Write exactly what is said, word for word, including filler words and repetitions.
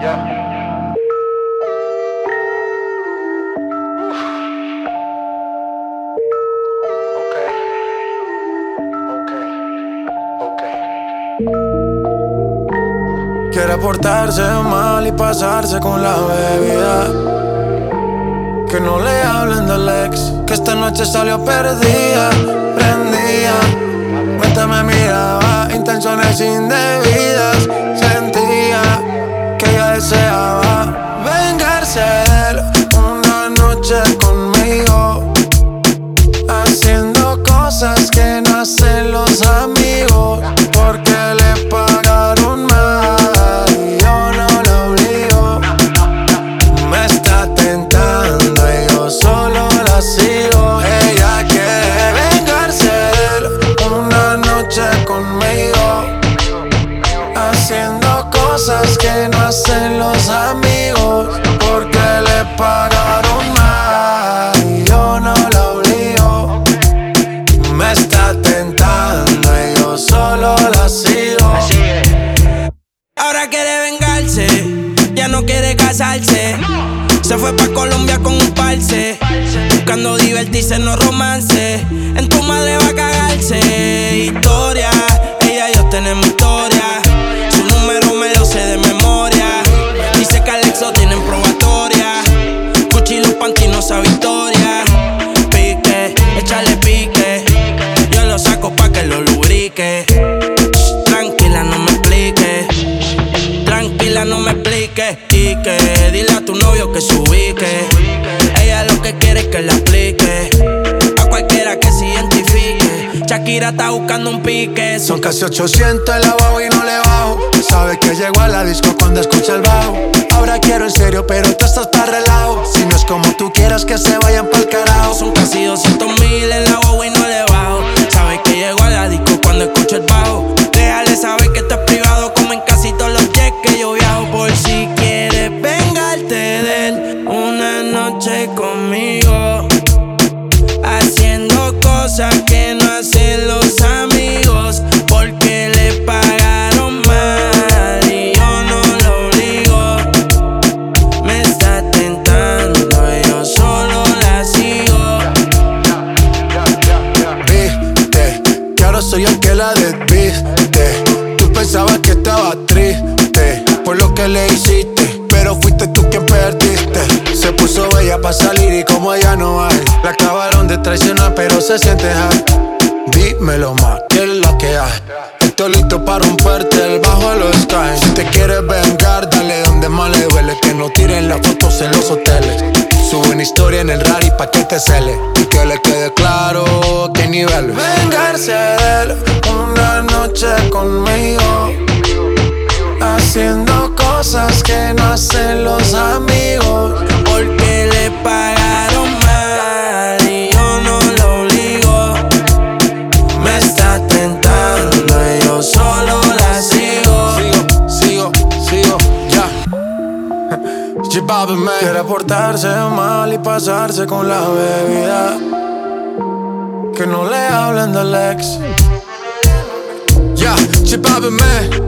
Quiere portarse mal y pasarse con la bebida. Que no le hablen del ex, que esta noche salió perdida, prendida. Mientras me miraba, intenciones indebidas. Sentía que ella deseaba vengarse de él una noche conmigo, haciendo cosas que no hacen los amigos, porque le pagaron mal y yo no lo obligo. Me está tentando y yo solo la sigo. Ella quiere vengarse de él una noche conmigo, haciendo cosas que no hacen los amigos, porque le pagaron mal y yo no la obligo. Me está tentando y yo solo la sigo. Ahora quiere vengarse, ya no quiere casarse. Se fue pa' Colombia con un parce, buscando divertirse, no romance. En tu madre va a cagarse. Historia, ella y yo tenemos historia. Su número me lo sé de memoria. Dice que Alexo tiene en probatoria. Gucci los pantinos a Victoria. Pique, échale pique. Yo lo saco pa' que lo lubrique. Tranquila, no me explique. Tranquila, no me explique. Y que dile a tu novio que se ubique. Ella lo que quiere es que le aplique a cualquiera que se identifique. Shakira está buscando un pique. Son casi ochocientos el abajo y no le bajo. Sabe que llego a la disco cuando escucha el bajo. Ahora quiero en serio, pero tú estás para relajo. Si no es como tú quieras, que se vayan pa'l carajo. Son casi doscientos mil en la guagua y no le bajo. Sabe que llego a la disco cuando escucho el bajo. Déjale saber que esto es privado, como en casi todos los jets que yo viajo. Por si quieres vengarte de él una noche conmigo, haciendo cosas que no hacen los amigos, porque le pagaron mal y yo no lo obligo. Me está tentando y yo solo la sigo. Viste que ahora soy el que la desviste. Tú pensabas que estaba triste por lo que le hiciste, pero fuiste tú quien perdiste. Se puso bella pa' salir y como ella no hay, la acabaron de traicionar pero se siente high. Dímelo más, ¿qué es lo que hay? Estoy listo para romperte el bajo de los skies. Si te quieres vengar, dale donde más le duele. Que no tiren las fotos en los hoteles. Sube una historia en el rally pa' que te cele y que le quede claro qué nivel. Vengarse de él una noche conmigo, haciendo cosas que no hacen los amigos, porque le pagaron mal y yo no lo obligo. Me está tentando y yo solo la sigo. Sigo, sigo, sigo, ya. J-Balvin, man. Quiere portarse mal y pasarse con la bebida. Que no le hablen del ex. Ya, J-Balvin, man.